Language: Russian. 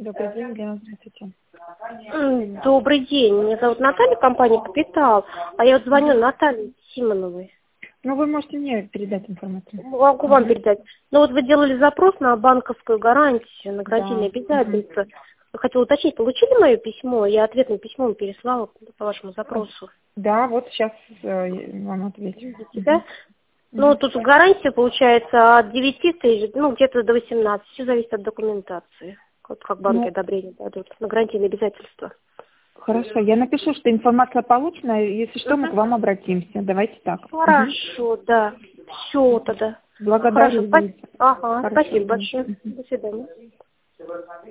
Добрый день, Лена, здравствуйте. Добрый день, меня зовут Наталья, компания «Капитал», а я вот звоню Наталье Симоновой. Ну, вы можете мне передать информацию. Могу вам передать. Ну вот вы делали запрос на банковскую гарантию, на гарантийные Да. обязательства. Хотела уточнить, получили мое письмо? Я ответным письмом переслала по вашему запросу. Да, вот сейчас вам отвечу. Видите, да? Ну, тут гарантия получается от 9 тысяч, ну, где-то до 18. Все зависит от документации. Вот как банки Ну, одобрение дадут на гарантийные обязательства. хорошо, я напишу, что информация получена, если что, мы к вам обратимся. Давайте так. Хорошо, да. Все тогда. Хорошо, Благодарю. спасибо. Ага, Хорошо. спасибо большое. До свидания.